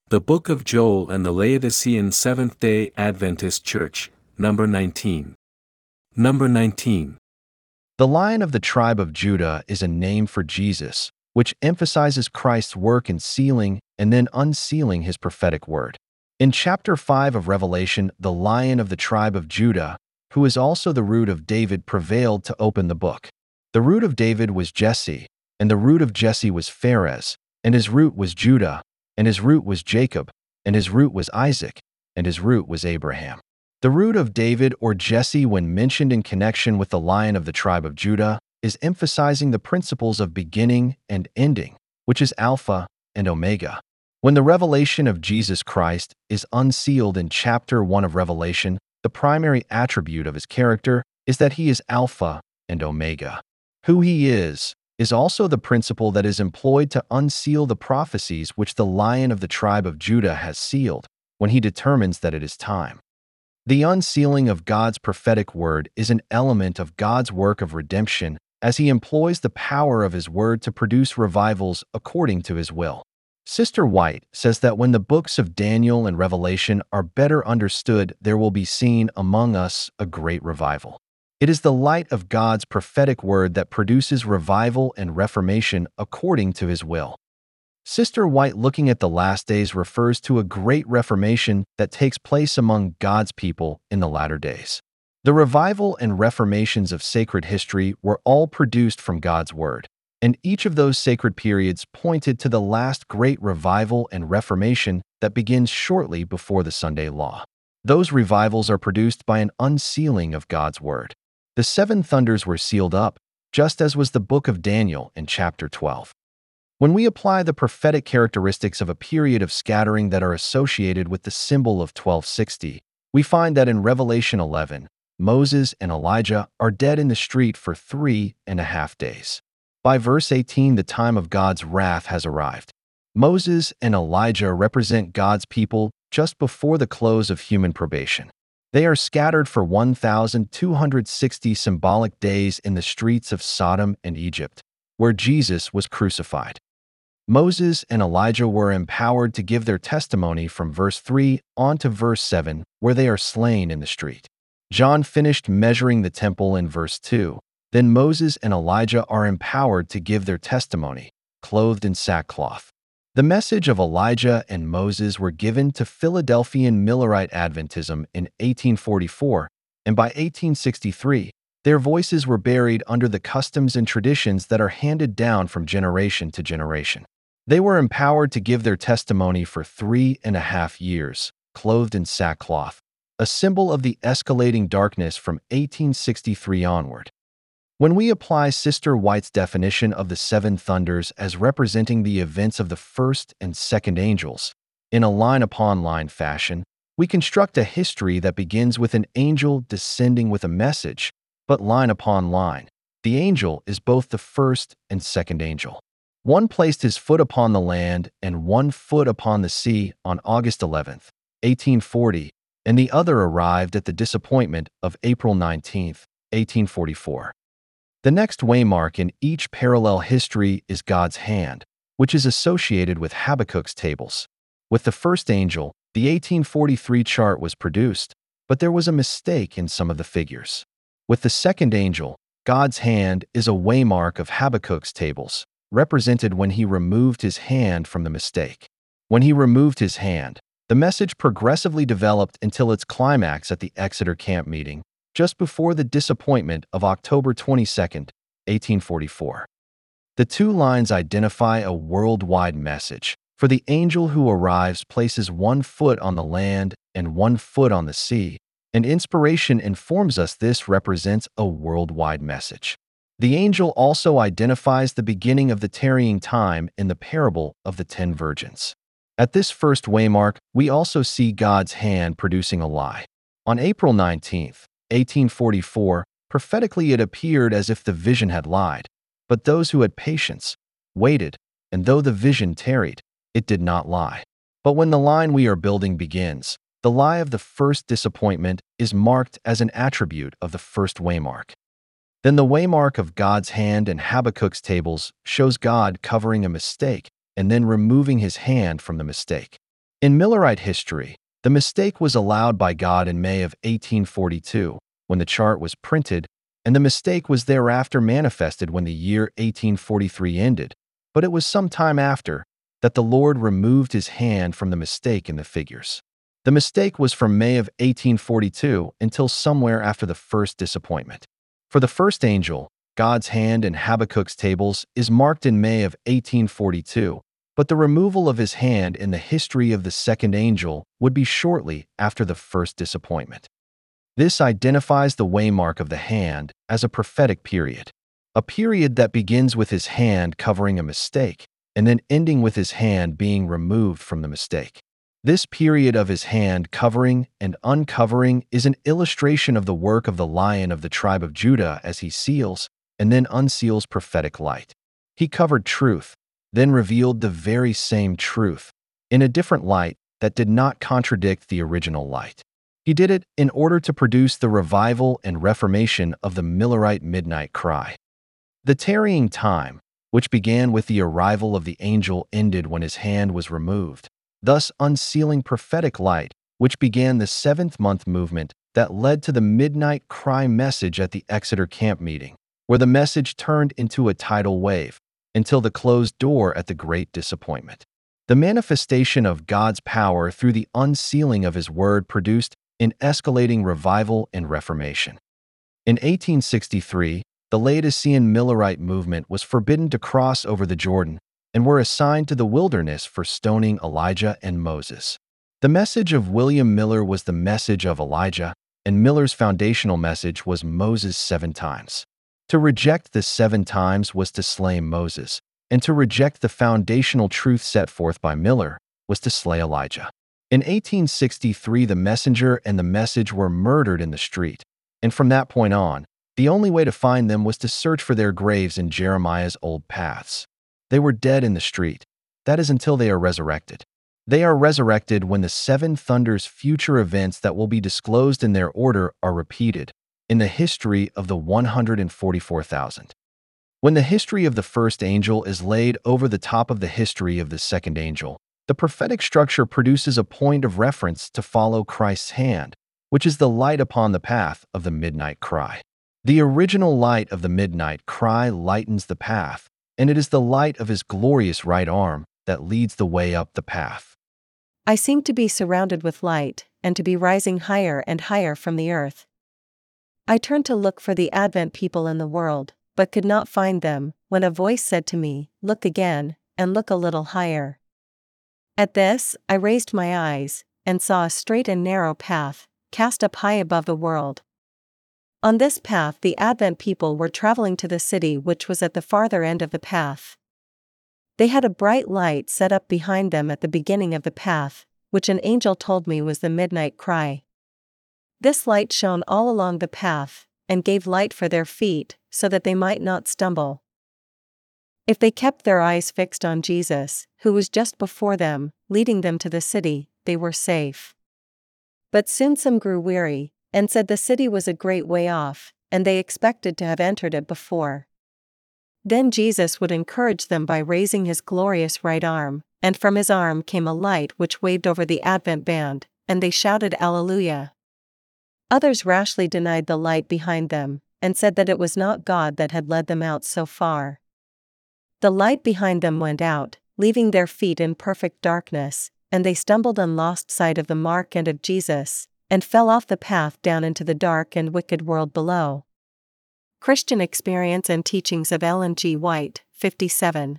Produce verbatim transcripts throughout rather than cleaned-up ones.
The Book of Joel and the Laodicean Seventh-day Adventist Church, number nineteen. Number nineteen. The Lion of the tribe of Judah is a name for Jesus, which emphasizes Christ's work in sealing and then unsealing his prophetic word. In chapter five of Revelation, the Lion of the tribe of Judah, who is also the root of David, prevailed to open the book. The root of David was Jesse, and the root of Jesse was Phares, and his root was Judah, and his root was Jacob, and his root was Isaac, and his root was Abraham. The root of David or Jesse, when mentioned in connection with the Lion of the tribe of Judah, is emphasizing the principles of beginning and ending, which is Alpha and Omega. When the revelation of Jesus Christ is unsealed in chapter one of Revelation, the primary attribute of his character is that he is Alpha and Omega. Who he is, is also the principle that is employed to unseal the prophecies which the Lion of the tribe of Judah has sealed, when he determines that it is time. The unsealing of God's prophetic word is an element of God's work of redemption, as he employs the power of his word to produce revivals according to his will. Sister White says that when the books of Daniel and Revelation are better understood, there will be seen among us a great revival. It is the light of God's prophetic word that produces revival and reformation according to his will. Sister White, looking at the last days, refers to a great reformation that takes place among God's people in the latter days. The revival and reformations of sacred history were all produced from God's word, and each of those sacred periods pointed to the last great revival and reformation that begins shortly before the Sunday law. Those revivals are produced by an unsealing of God's word. The seven thunders were sealed up, just as was the book of Daniel in chapter twelve. When we apply the prophetic characteristics of a period of scattering that are associated with the symbol of twelve sixty, we find that in Revelation eleven, Moses and Elijah are dead in the street for three and a half days. By verse eighteen, the time of God's wrath has arrived. Moses and Elijah represent God's people just before the close of human probation. They are scattered for one thousand two hundred sixty symbolic days in the streets of Sodom and Egypt, where Jesus was crucified. Moses and Elijah were empowered to give their testimony from verse three on to verse seven, where they are slain in the street. John finished measuring the temple in verse two. Then Moses and Elijah are empowered to give their testimony, clothed in sackcloth. The message of Elijah and Moses were given to Philadelphian Millerite Adventism in eighteen forty-four, and by eighteen sixty-three, their voices were buried under the customs and traditions that are handed down from generation to generation. They were empowered to give their testimony for three and a half years, clothed in sackcloth, a symbol of the escalating darkness from eighteen sixty-three onward. When we apply Sister White's definition of the seven thunders as representing the events of the first and second angels, in a line-upon-line fashion, we construct a history that begins with an angel descending with a message, but line upon line. The angel is both the first and second angel. One placed his foot upon the land and one foot upon the sea on August eleventh, eighteen forty, and the other arrived at the disappointment of April nineteenth, eighteen forty-four. The next waymark in each parallel history is God's hand, which is associated with Habakkuk's tables. With the first angel, the eighteen forty-three chart was produced, but there was a mistake in some of the figures. With the second angel, God's hand is a waymark of Habakkuk's tables, represented when he removed his hand from the mistake. When he removed his hand, the message progressively developed until its climax at the Exeter camp meeting, just before the disappointment of October twenty-second, eighteen forty-four. The two lines identify a worldwide message, for the angel who arrives places one foot on the land and one foot on the sea, and inspiration informs us this represents a worldwide message. The angel also identifies the beginning of the tarrying time in the parable of the ten virgins. At this first waymark, we also see God's hand producing a lie. On April nineteenth, eighteen forty-four, prophetically it appeared as if the vision had lied, but those who had patience waited, and though the vision tarried, it did not lie. But when the line we are building begins, the lie of the first disappointment is marked as an attribute of the first waymark. Then the waymark of God's hand and Habakkuk's tables shows God covering a mistake and then removing his hand from the mistake. In Millerite history, the mistake was allowed by God in May of eighteen forty-two, when the chart was printed, and the mistake was thereafter manifested when the year eighteen forty-three ended, but it was some time after that the Lord removed his hand from the mistake in the figures. The mistake was from May of eighteen forty-two until somewhere after the first disappointment. For the first angel, God's hand in Habakkuk's tables is marked in May of eighteen forty-two, but the removal of his hand in the history of the second angel would be shortly after the first disappointment. This identifies the waymark of the hand as a prophetic period, a period that begins with his hand covering a mistake and then ending with his hand being removed from the mistake. This period of his hand covering and uncovering is an illustration of the work of the Lion of the tribe of Judah as he seals and then unseals prophetic light. He covered truth, then revealed the very same truth in a different light that did not contradict the original light. He did it in order to produce the revival and reformation of the Millerite midnight cry. The tarrying time, which began with the arrival of the angel, ended when his hand was removed, thus unsealing prophetic light, which began the seventh month movement that led to the midnight cry message at the Exeter camp meeting, where the message turned into a tidal wave, until the closed door at the Great Disappointment. The manifestation of God's power through the unsealing of his word produced an escalating revival and reformation. In eighteen sixty-three, the Laodicean Millerite movement was forbidden to cross over the Jordan and were assigned to the wilderness for stoning Elijah and Moses. The message of William Miller was the message of Elijah, and Miller's foundational message was Moses seven times. To reject the seven times was to slay Moses, and to reject the foundational truth set forth by Miller was to slay Elijah. In eighteen sixty-three, the messenger and the message were murdered in the street, and from that point on, the only way to find them was to search for their graves in Jeremiah's old paths. They were dead in the street. That is until they are resurrected. They are resurrected when the seven thunders' future events that will be disclosed in their order are repeated in the history of the one hundred forty-four thousand. When the history of the first angel is laid over the top of the history of the second angel, the prophetic structure produces a point of reference to follow Christ's hand, which is the light upon the path of the midnight cry. The original light of the midnight cry lightens the path, and it is the light of his glorious right arm that leads the way up the path. I seemed to be surrounded with light, and to be rising higher and higher from the earth. I turned to look for the Advent people in the world, but could not find them, when a voice said to me, "Look again, and look a little higher." At this, I raised my eyes, and saw a straight and narrow path, cast up high above the world. On this path the Advent people were traveling to the city which was at the farther end of the path. They had a bright light set up behind them at the beginning of the path, which an angel told me was the midnight cry. This light shone all along the path, and gave light for their feet, so that they might not stumble. If they kept their eyes fixed on Jesus, who was just before them, leading them to the city, they were safe. But soon some grew weary, and said the city was a great way off, and they expected to have entered it before. Then Jesus would encourage them by raising his glorious right arm, and from his arm came a light which waved over the Advent band, and they shouted Alleluia. Others rashly denied the light behind them, and said that it was not God that had led them out so far. The light behind them went out, leaving their feet in perfect darkness, and they stumbled and lost sight of the mark and of Jesus, and fell off the path down into the dark and wicked world below. Christian Experience and Teachings of Ellen G. White, fifty-seven.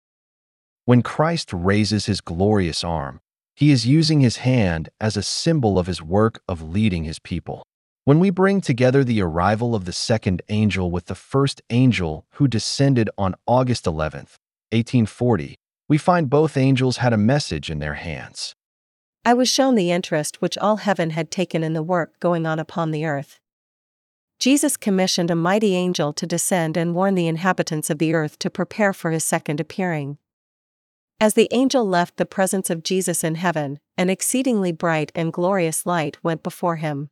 When Christ raises his glorious arm, he is using his hand as a symbol of his work of leading his people. When we bring together the arrival of the second angel with the first angel who descended on August eleventh, eighteen forty, we find both angels had a message in their hands. I was shown the interest which all heaven had taken in the work going on upon the earth. Jesus commissioned a mighty angel to descend and warn the inhabitants of the earth to prepare for his second appearing. As the angel left the presence of Jesus in heaven, an exceedingly bright and glorious light went before him.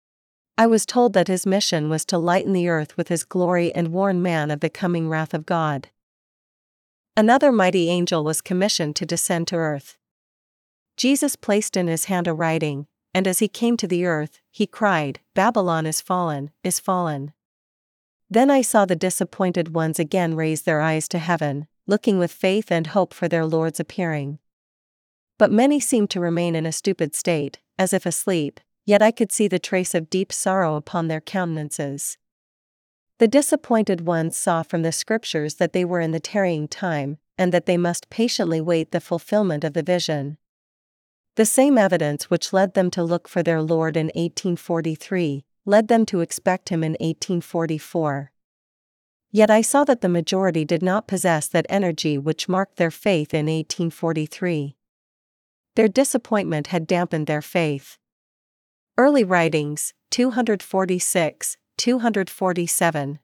I was told that his mission was to lighten the earth with his glory and warn man of the coming wrath of God. Another mighty angel was commissioned to descend to earth. Jesus placed in his hand a writing, and as he came to the earth, he cried, "Babylon is fallen, is fallen." Then I saw the disappointed ones again raise their eyes to heaven, looking with faith and hope for their Lord's appearing. But many seemed to remain in a stupid state, as if asleep, yet I could see the trace of deep sorrow upon their countenances. The disappointed ones saw from the scriptures that they were in the tarrying time, and that they must patiently wait the fulfillment of the vision. The same evidence which led them to look for their Lord in eighteen forty-three, led them to expect him in eighteen forty-four. Yet I saw that the majority did not possess that energy which marked their faith in eighteen forty-three. Their disappointment had dampened their faith. Early Writings, two forty-six, two forty-seven.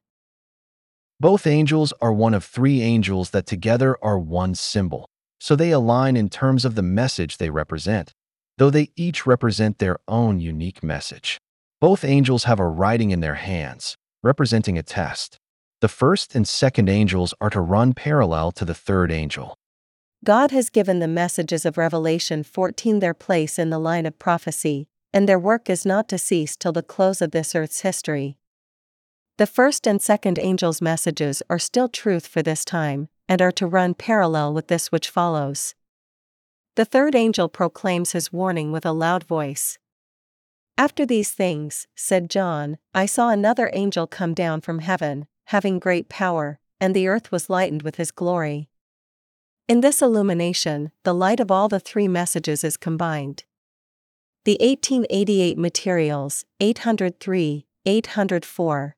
Both angels are one of three angels that together are one symbol, so they align in terms of the message they represent, though they each represent their own unique message. Both angels have a writing in their hands, representing a test. The first and second angels are to run parallel to the third angel. God has given the messages of Revelation fourteen their place in the line of prophecy, and their work is not to cease till the close of this earth's history. The first and second angels' messages are still truth for this time, and are to run parallel with this which follows. The third angel proclaims his warning with a loud voice. "After these things," said John, "I saw another angel come down from heaven, having great power, and the earth was lightened with his glory." In this illumination, the light of all the three messages is combined. The eighteen eighty-eight Materials, eight oh three, eight oh four.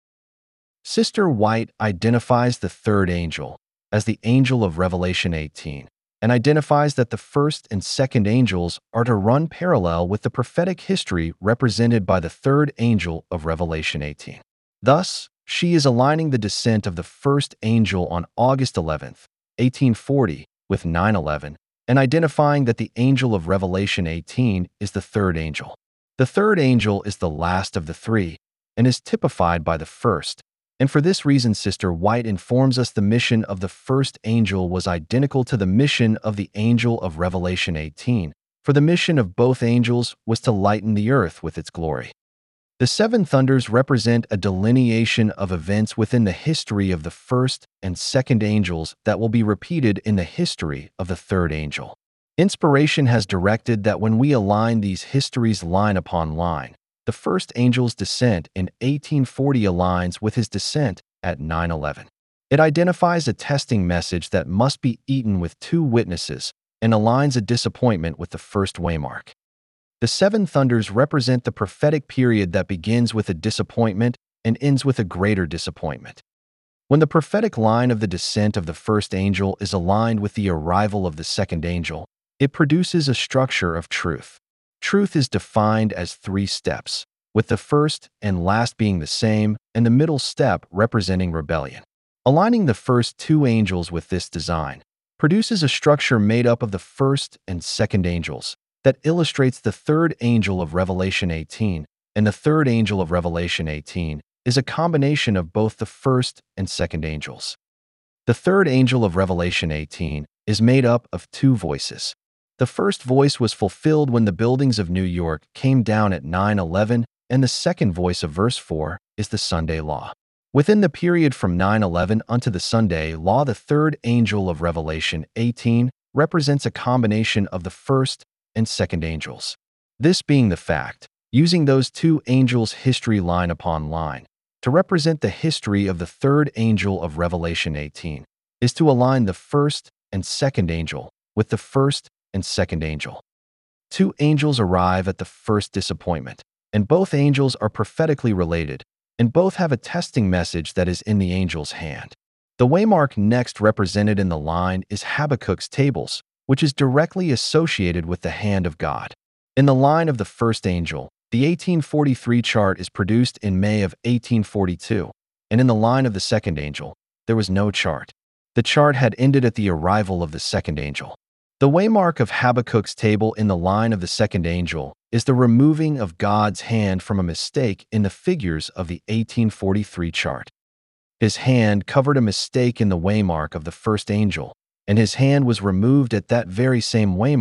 Sister White identifies the third angel as the angel of Revelation eighteen, and identifies that the first and second angels are to run parallel with the prophetic history represented by the third angel of Revelation eighteen. Thus, she is aligning the descent of the first angel on August eleventh, eighteen forty, with nine eleven, and identifying that the angel of Revelation eighteen is the third angel. The third angel is the last of the three, and is typified by the first, and for this reason Sister White informs us the mission of the first angel was identical to the mission of the angel of Revelation eighteen, for the mission of both angels was to lighten the earth with its glory. The seven thunders represent a delineation of events within the history of the first and second angels that will be repeated in the history of the third angel. Inspiration has directed that when we align these histories line upon line, the first angel's descent in eighteen forty aligns with his descent at nine eleven. It identifies a testing message that must be eaten with two witnesses and aligns a disappointment with the first waymark. The seven thunders represent the prophetic period that begins with a disappointment and ends with a greater disappointment. When the prophetic line of the descent of the first angel is aligned with the arrival of the second angel, it produces a structure of truth. Truth is defined as three steps, with the first and last being the same, and the middle step representing rebellion. Aligning the first two angels with this design produces a structure made up of the first and second angels that illustrates the third angel of Revelation eighteen, and the third angel of Revelation eighteen is a combination of both the first and second angels. The third angel of Revelation eighteen is made up of two voices. The first voice was fulfilled when the buildings of New York came down at nine eleven, and the second voice of verse four is the Sunday law. Within the period from nine eleven unto the Sunday law, the third angel of Revelation eighteen represents a combination of the first and second angels. This being the fact, using those two angels' history line upon line to represent the history of the third angel of Revelation eighteen is to align the first and second angel with the first and second angel. Two angels arrive at the first disappointment, and both angels are prophetically related, and both have a testing message that is in the angel's hand. The waymark next represented in the line is Habakkuk's tables, which is directly associated with the hand of God. In the line of the first angel, the eighteen forty-three chart is produced in May of eighteen forty-two, and in the line of the second angel, there was no chart. The chart had ended at the arrival of the second angel. The waymark of Habakkuk's table in the line of the second angel is the removing of God's hand from a mistake in the figures of the eighteen forty-three chart. His hand covered a mistake in the waymark of the first angel, and his hand was removed at that very same waymark,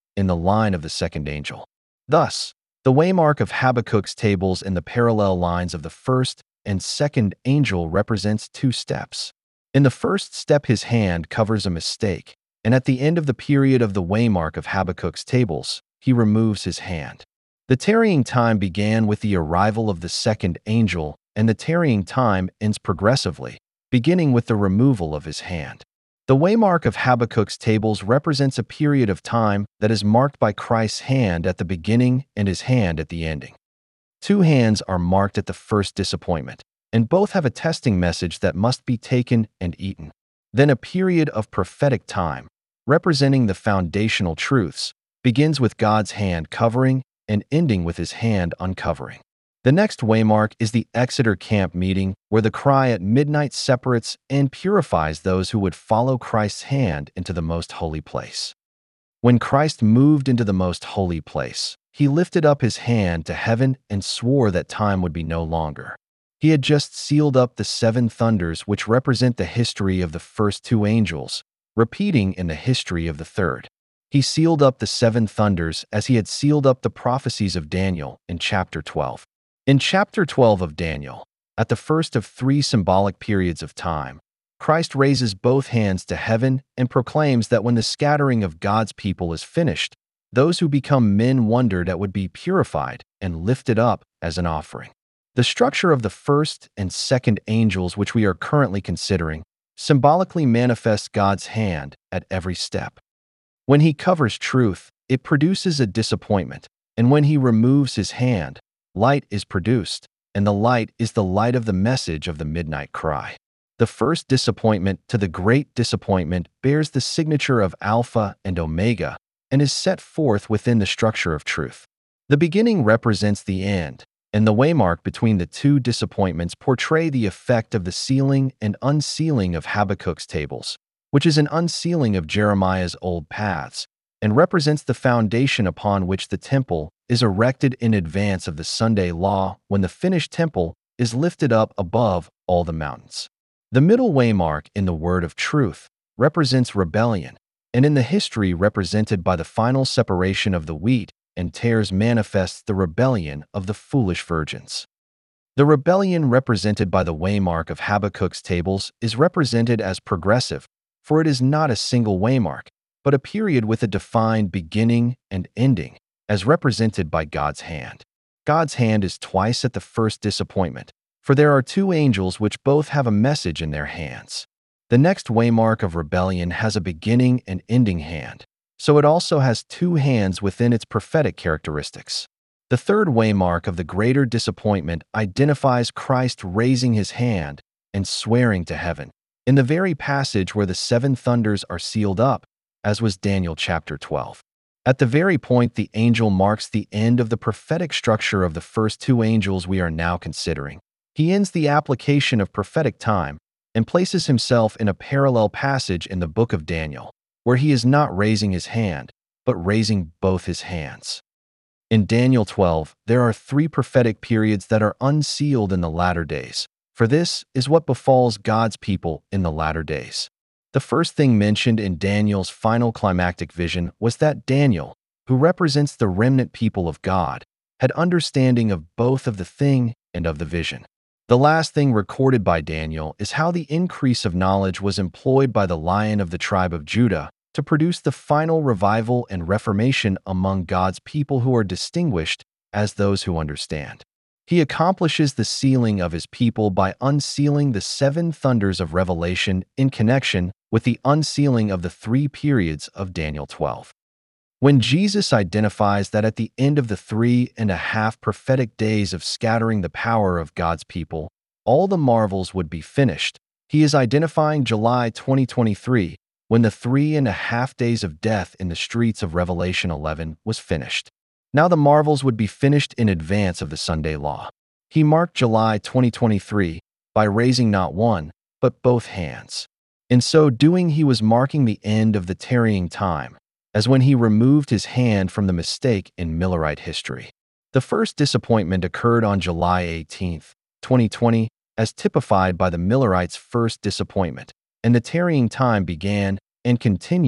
in the line of the second angel. Thus, the waymark of Habakkuk's tables in the parallel lines of the first and second angel represents two steps. In the first step, his hand covers a mistake, and at the end of the period of the waymark of Habakkuk's tables, he removes his hand. The tarrying time began with the arrival of the second angel, and the tarrying time ends progressively, beginning with the removal of his hand. The waymark of Habakkuk's tables represents a period of time that is marked by Christ's hand at the beginning and his hand at the ending. Two hands are marked at the first disappointment, and both have a testing message that must be taken and eaten. Then a period of prophetic time, representing the foundational truths, begins with God's hand covering and ending with his hand uncovering. The next waymark is the Exeter camp meeting, where the cry at midnight separates and purifies those who would follow Christ's hand into the most holy place. When Christ moved into the most holy place, he lifted up his hand to heaven and swore that time would be no longer. He had just sealed up the seven thunders, which represent the history of the first two angels, repeating in the history of the third. He sealed up the seven thunders as he had sealed up the prophecies of Daniel in chapter twelve. In chapter twelve of Daniel, at the first of three symbolic periods of time, Christ raises both hands to heaven and proclaims that when the scattering of God's people is finished, those who become men wondered at would be purified and lifted up as an offering. The structure of the first and second angels, which we are currently considering, symbolically manifests God's hand at every step. When he covers truth, it produces a disappointment, and when he removes his hand, light is produced, and the light is the light of the message of the midnight cry. The first disappointment to the great disappointment bears the signature of Alpha and Omega and is set forth within the structure of truth. The beginning represents the end, and the waymark between the two disappointments portray the effect of the sealing and unsealing of Habakkuk's tables, which is an unsealing of Jeremiah's old paths, and represents the foundation upon which the temple is erected in advance of the Sunday law when the finished temple is lifted up above all the mountains. The middle waymark in the word of truth represents rebellion, and in the history represented by the final separation of the wheat and tares manifests the rebellion of the foolish virgins. The rebellion represented by the waymark of Habakkuk's tables is represented as progressive, for it is not a single waymark, but a period with a defined beginning and ending, as represented by God's hand. God's hand is twice at the first disappointment, for there are two angels which both have a message in their hands. The next waymark of rebellion has a beginning and ending hand, so it also has two hands within its prophetic characteristics. The third waymark of the greater disappointment identifies Christ raising his hand and swearing to heaven, in the very passage where the seven thunders are sealed up, as was Daniel chapter twelve. At the very point the angel marks the end of the prophetic structure of the first two angels we are now considering, he ends the application of prophetic time and places himself in a parallel passage in the book of Daniel, where he is not raising his hand, but raising both his hands. In Daniel twelve, there are three prophetic periods that are unsealed in the latter days, for this is what befalls God's people in the latter days. The first thing mentioned in Daniel's final climactic vision was that Daniel, who represents the remnant people of God, had understanding of both of the thing and of the vision. The last thing recorded by Daniel is how the increase of knowledge was employed by the Lion of the tribe of Judah to produce the final revival and reformation among God's people who are distinguished as those who understand. He accomplishes the sealing of his people by unsealing the seven thunders of Revelation in connection with the unsealing of the three periods of Daniel twelve. When Jesus identifies that at the end of the three and a half prophetic days of scattering the power of God's people, all the marvels would be finished, he is identifying July twenty twenty-three, when the three and a half days of death in the streets of Revelation eleven was finished. Now the marvels would be finished in advance of the Sunday law. He marked July twenty twenty-three by raising not one, but both hands. In so doing, he was marking the end of the tarrying time, as when he removed his hand from the mistake in Millerite history. The first disappointment occurred on July eighteenth, twenty twenty, as typified by the Millerites' first disappointment, and the tarrying time began and continued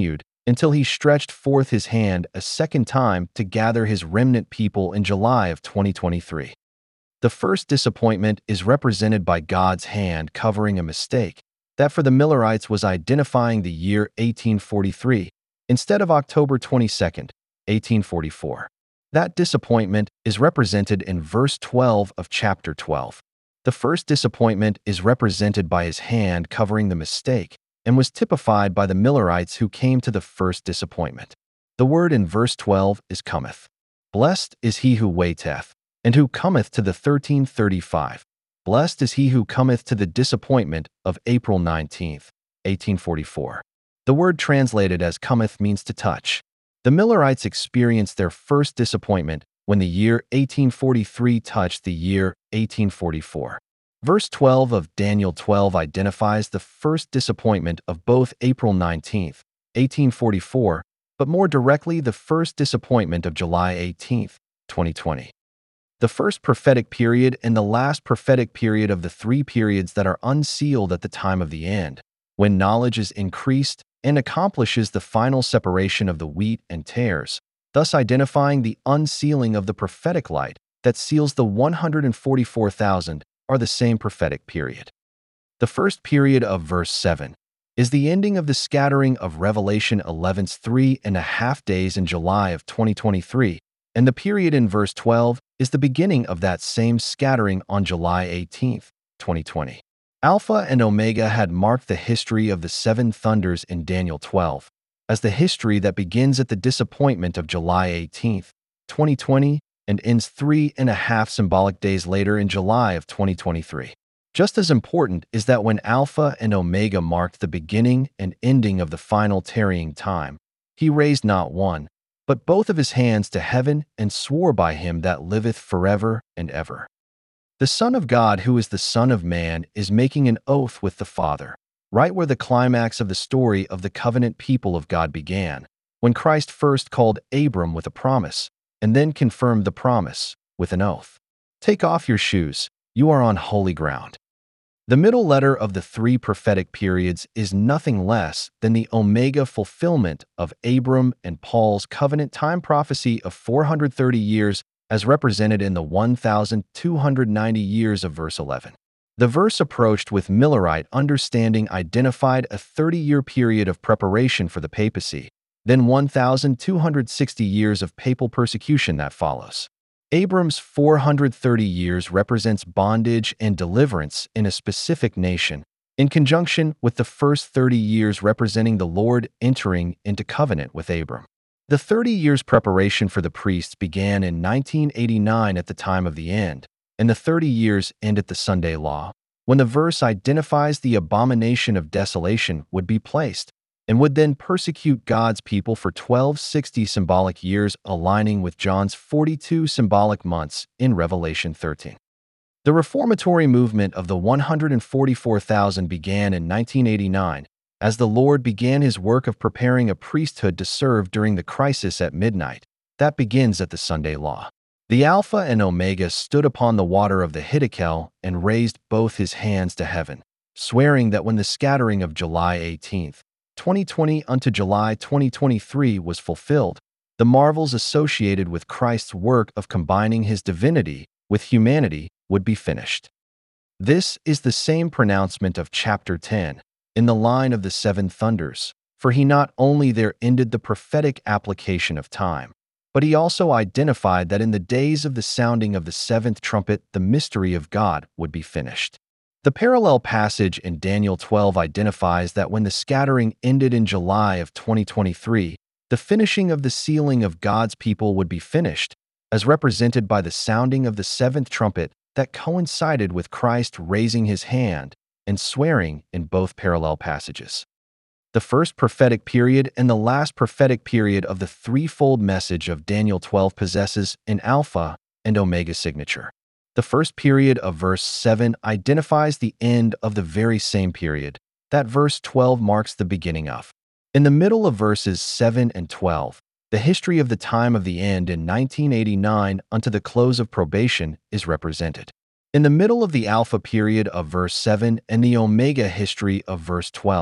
until he stretched forth his hand a second time to gather his remnant people in July of twenty twenty-three. The first disappointment is represented by God's hand covering a mistake that for the Millerites was identifying the year eighteen forty-three instead of October twenty-second, eighteen forty-four. That disappointment is represented in verse twelve of chapter twelve. The first disappointment is represented by his hand covering the mistake and was typified by the Millerites who came to the first disappointment. The word in verse twelve is cometh. Blessed is he who waiteth, and who cometh to the thirteen thirty-five. Blessed is he who cometh to the disappointment of April nineteenth, eighteen forty-four. The word translated as cometh means to touch. The Millerites experienced their first disappointment when the year eighteen forty-three touched the year eighteen forty-four. Verse twelve of Daniel twelve identifies the first disappointment of both April nineteenth, eighteen forty-four, but more directly the first disappointment of July eighteenth, twenty twenty. The first prophetic period and the last prophetic period of the three periods that are unsealed at the time of the end, when knowledge is increased and accomplishes the final separation of the wheat and tares, thus identifying the unsealing of the prophetic light that seals the one hundred forty-four thousand, are the same prophetic period. The first period of verse seven is the ending of the scattering of Revelation eleven's three and a half days in July of twenty twenty-three, and the period in verse twelve is the beginning of that same scattering on July eighteenth, twenty twenty. Alpha and Omega had marked the history of the seven thunders in Daniel twelve as the history that begins at the disappointment of July eighteenth, twenty twenty, and ends three and a half symbolic days later in July of twenty twenty-three. Just as important is that when Alpha and Omega marked the beginning and ending of the final tarrying time, he raised not one, but both of his hands to heaven and swore by him that liveth forever and ever. The Son of God, who is the Son of Man, is making an oath with the Father, right where the climax of the story of the covenant people of God began, when Christ first called Abram with a promise, and then confirmed the promise with an oath. Take off your shoes, you are on holy ground. The middle letter of the three prophetic periods is nothing less than the Omega fulfillment of Abram and Paul's covenant time prophecy of four hundred thirty years as represented in the one thousand two hundred ninety years of verse eleven. The verse approached with Millerite understanding identified a thirty-year period of preparation for the papacy, then one thousand two hundred sixty years of papal persecution that follows. Abram's four hundred thirty years represents bondage and deliverance in a specific nation, in conjunction with the first thirty years representing the Lord entering into covenant with Abram. The thirty years preparation for the priests began in nineteen eighty-nine at the time of the end, and the thirty years end at the Sunday Law, when the verse identifies the abomination of desolation would be placed, and would then persecute God's people for twelve sixty symbolic years, aligning with John's forty-two symbolic months in Revelation thirteen. The reformatory movement of the one hundred forty-four thousand began in nineteen eighty-nine, as the Lord began his work of preparing a priesthood to serve during the crisis at midnight. That begins at the Sunday Law. The Alpha and Omega stood upon the water of the Hiddekel and raised both his hands to heaven, swearing that when the scattering of July eighteenth, twenty twenty unto July twenty twenty-three was fulfilled, the marvels associated with Christ's work of combining his divinity with humanity would be finished. This is the same pronouncement of chapter ten, in the line of the seven thunders, for he not only there ended the prophetic application of time, but he also identified that in the days of the sounding of the seventh trumpet the mystery of God would be finished. The parallel passage in Daniel twelve identifies that when the scattering ended in July of twenty twenty-three, the finishing of the sealing of God's people would be finished, as represented by the sounding of the seventh trumpet that coincided with Christ raising his hand and swearing in both parallel passages. The first prophetic period and the last prophetic period of the threefold message of Daniel twelve possesses an Alpha and Omega signature. The first period of verse seven identifies the end of the very same period that verse twelve marks the beginning of. In the middle of verses seven and twelve, the history of the time of the end in nineteen eighty-nine unto the close of probation is represented. In the middle of the Alpha period of verse seven and the Omega history of verse twelve,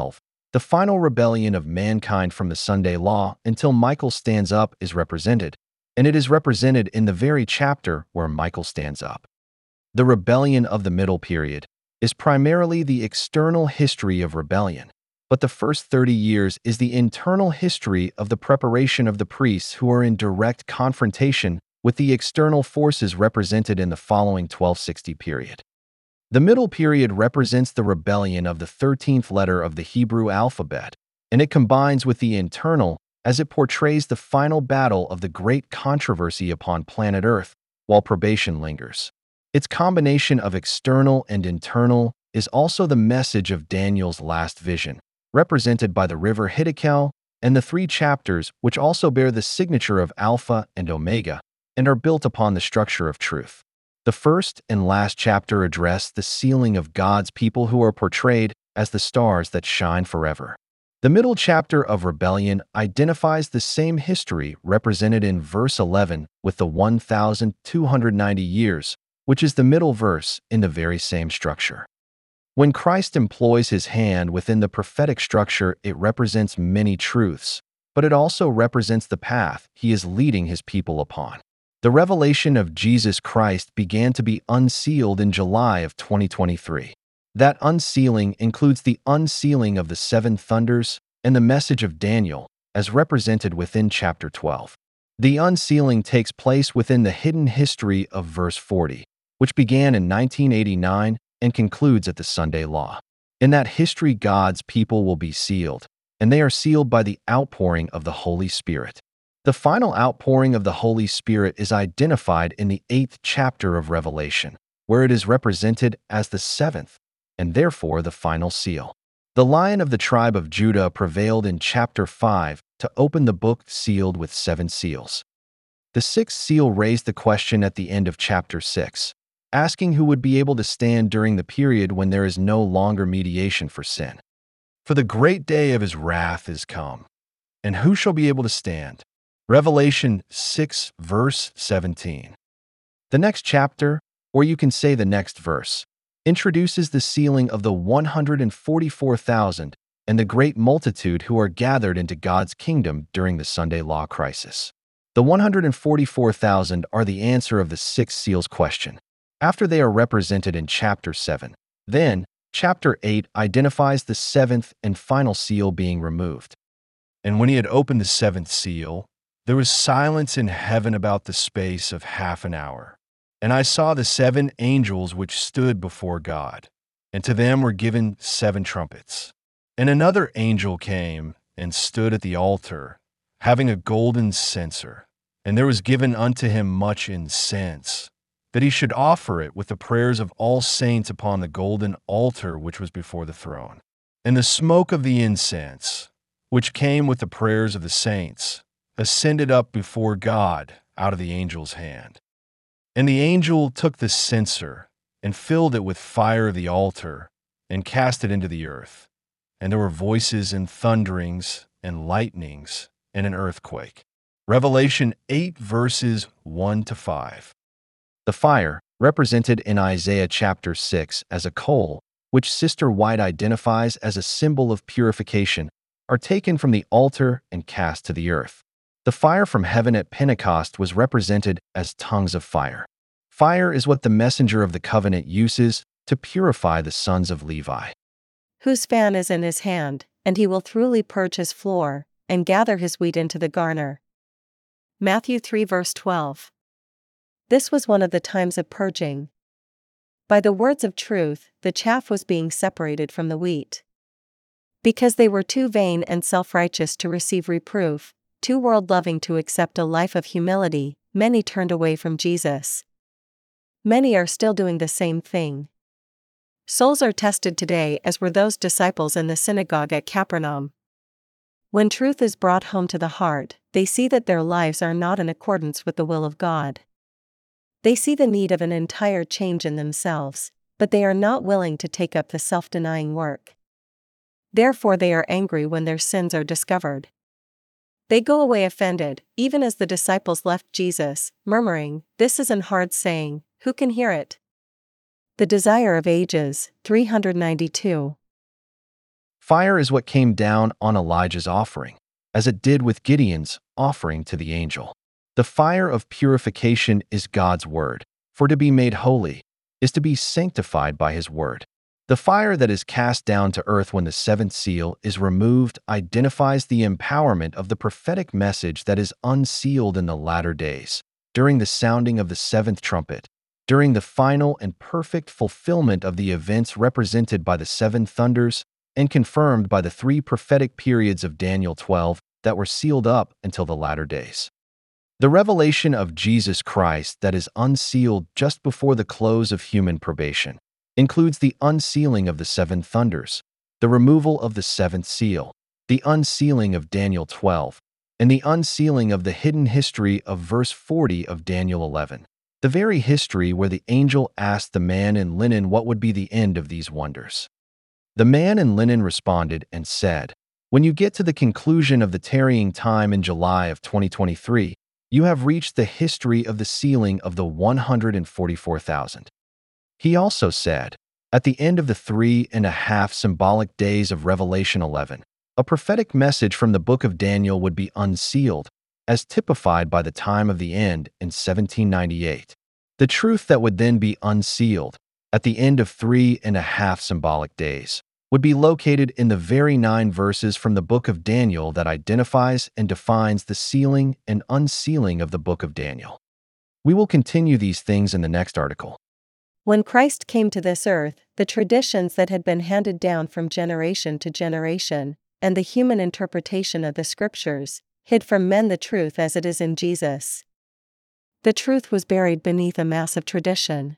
The final rebellion of mankind from the Sunday law until Michael stands up is represented, and it is represented in the very chapter where Michael stands up. The rebellion of the middle period is primarily the external history of rebellion, but the first thirty years is the internal history of the preparation of the priests who are in direct confrontation with the external forces represented in the following twelve sixty period. The middle period represents the rebellion of the thirteenth letter of the Hebrew alphabet, and it combines with the internal as it portrays the final battle of the great controversy upon planet Earth while probation lingers. Its combination of external and internal is also the message of Daniel's last vision, represented by the river Hiddekel and the three chapters which also bear the signature of Alpha and Omega and are built upon the structure of truth. The first and last chapter address the sealing of God's people who are portrayed as the stars that shine forever. The middle chapter of rebellion identifies the same history represented in verse eleven with the one thousand two hundred ninety years, which is the middle verse in the very same structure. When Christ employs his hand within the prophetic structure, it represents many truths, but it also represents the path he is leading his people upon. The revelation of Jesus Christ began to be unsealed in July of twenty twenty-three. That unsealing includes the unsealing of the seven thunders and the message of Daniel, as represented within chapter twelve. The unsealing takes place within the hidden history of verse forty, which began in nineteen eighty-nine and concludes at the Sunday law. In that history, God's people will be sealed, and they are sealed by the outpouring of the Holy Spirit. The final outpouring of the Holy Spirit is identified in the eighth chapter of Revelation, where it is represented as the seventh, and therefore the final seal. The Lion of the tribe of Judah prevailed in chapter five to open the book sealed with seven seals. The sixth seal raised the question at the end of chapter six, asking who would be able to stand during the period when there is no longer mediation for sin. For the great day of his wrath is come, and who shall be able to stand? Revelation six, verse seventeen. The next chapter, or you can say the next verse, introduces the sealing of the one hundred forty-four thousand and the great multitude who are gathered into God's kingdom during the Sunday law crisis. The one hundred forty-four thousand are the answer of the six seals question, after they are represented in chapter seven. Then, chapter eight identifies the seventh and final seal being removed. And when he had opened the seventh seal, there was silence in heaven about the space of half an hour. And I saw the seven angels which stood before God, and to them were given seven trumpets. And another angel came and stood at the altar, having a golden censer, and there was given unto him much incense, that he should offer it with the prayers of all saints upon the golden altar which was before the throne. And the smoke of the incense, which came with the prayers of the saints, ascended up before God out of the angel's hand. And the angel took the censer and filled it with fire of the altar and cast it into the earth. And there were voices and thunderings and lightnings and an earthquake. Revelation eight, verses one to five. The fire, represented in Isaiah chapter six as a coal, which Sister White identifies as a symbol of purification, are taken from the altar and cast to the earth. The fire from heaven at Pentecost was represented as tongues of fire. Fire is what the messenger of the covenant uses to purify the sons of Levi. Whose fan is in his hand, and he will thoroughly purge his floor, and gather his wheat into the garner. Matthew three, verse twelve. This was one of the times of purging. By the words of truth, the chaff was being separated from the wheat. Because they were too vain and self-righteous to receive reproof, too world-loving to accept a life of humility, many turned away from Jesus. Many are still doing the same thing. Souls are tested today as were those disciples in the synagogue at Capernaum. When truth is brought home to the heart, they see that their lives are not in accordance with the will of God. They see the need of an entire change in themselves, but they are not willing to take up the self-denying work. Therefore they are angry when their sins are discovered. They go away offended, even as the disciples left Jesus, murmuring, "This is an hard saying, who can hear it?" The Desire of Ages, three hundred ninety-two. Fire is what came down on Elijah's offering, as it did with Gideon's offering to the angel. The fire of purification is God's word, for to be made holy is to be sanctified by his word. The fire that is cast down to earth when the seventh seal is removed identifies the empowerment of the prophetic message that is unsealed in the latter days, during the sounding of the seventh trumpet, during the final and perfect fulfillment of the events represented by the seven thunders and confirmed by the three prophetic periods of Daniel twelve that were sealed up until the latter days. The revelation of Jesus Christ that is unsealed just before the close of human probation includes the unsealing of the seven thunders, the removal of the seventh seal, the unsealing of Daniel twelve, and the unsealing of the hidden history of verse forty of Daniel eleven, the very history where the angel asked the man in linen what would be the end of these wonders. The man in linen responded and said, "When you get to the conclusion of the tarrying time in July of twenty twenty-three, you have reached the history of the sealing of the one hundred forty-four thousand. He also said, at the end of the three and a half symbolic days of Revelation eleven, a prophetic message from the book of Daniel would be unsealed, as typified by the time of the end in seventeen ninety-eight. The truth that would then be unsealed, at the end of three and a half symbolic days, would be located in the very nine verses from the book of Daniel that identifies and defines the sealing and unsealing of the book of Daniel. We will continue these things in the next article. When Christ came to this earth, the traditions that had been handed down from generation to generation, and the human interpretation of the scriptures, hid from men the truth as it is in Jesus. The truth was buried beneath a mass of tradition.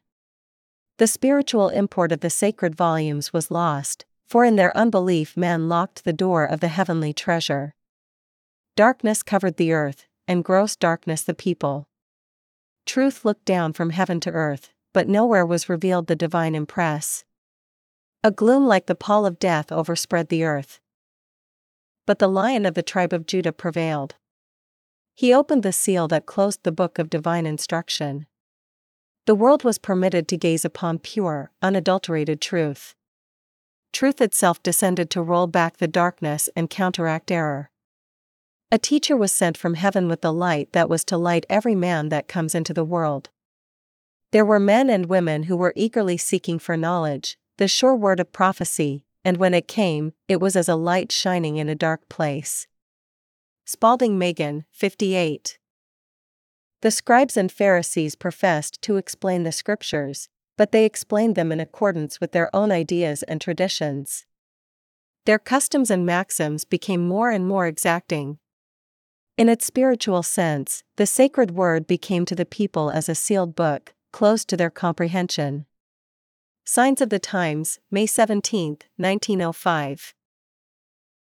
The spiritual import of the sacred volumes was lost, for in their unbelief man locked the door of the heavenly treasure. Darkness covered the earth, and gross darkness the people. Truth looked down from heaven to earth, but nowhere was revealed the divine impress. A gloom like the pall of death overspread the earth. But the Lion of the tribe of Judah prevailed. He opened the seal that closed the book of divine instruction. The world was permitted to gaze upon pure, unadulterated truth. Truth itself descended to roll back the darkness and counteract error. A teacher was sent from heaven with the light that was to light every man that comes into the world. There were men and women who were eagerly seeking for knowledge, the sure word of prophecy, and when it came, it was as a light shining in a dark place. Spalding Megan, fifty-eight. The scribes and Pharisees professed to explain the scriptures, but they explained them in accordance with their own ideas and traditions. Their customs and maxims became more and more exacting. In its spiritual sense, the sacred word became to the people as a sealed book, closed to their comprehension. Signs of the Times, May seventeenth, nineteen oh five.